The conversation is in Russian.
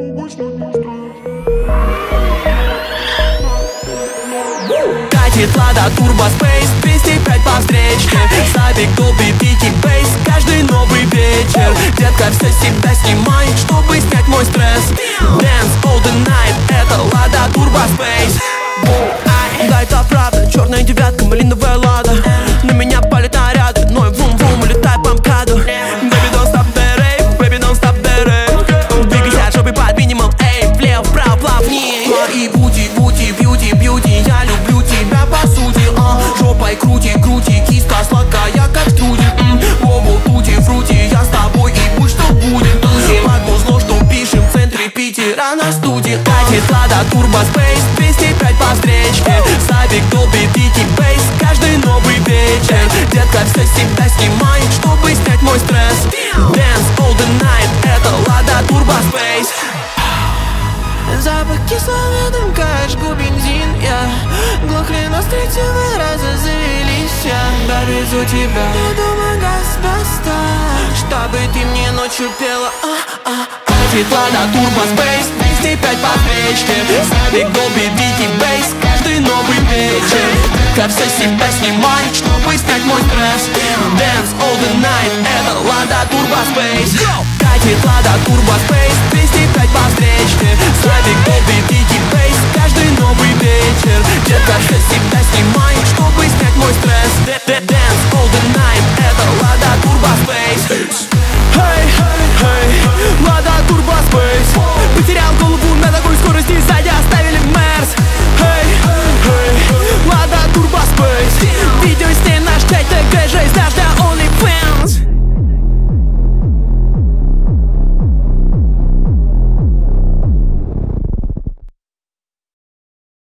Катит Лада Turbo Space 205 по встречке. Сабик, Dolby, Вики, Бейс. Каждый новый вечер, детка, все себя снимай, чтобы снять мой стресс. Dance all the night, это Лада Turbo Space. Да, это правда, черная девятка, малиновая Лада. На меня палят наряды, но и вум-вум, улетай по МКАДу. Baby, don't stop the rave, baby, don't stop the rave. Двигайся жопой под минимум, эй, влево, вправо, плавней. Твои бути, бути, бьюти, бьюти, я люблю тебя по сути. Жопой крути, крути, киска сладкая, как струди. Воу, тути, фрути, я с тобой и будь что будет. Ладно, зло, что пишем в центре Питера на студии. Катит Лада Turbo Space 205 по встречке. Сабик, Dolby, Вики, Бейс. Каждый новый вечер, детка, все себя снимай, чтобы снять мой стресс. Dance all the night, это Лада Turbo Space. Запах кислого дымка, жгу бензин, я глохли, но с третьего раза завелись. Я довезу тебя до дома газ-баста, чтобы ты мне ночью пела. Катит Лада Turbo Space 205 по встречке. Сабик, Dolby, Вики, Бейс. Каждый новый вечер, детка, все себя снимай, чтобы снять мой стресс. Dance all the night, это Лада Turbo Space. Катит Лада Turbo Space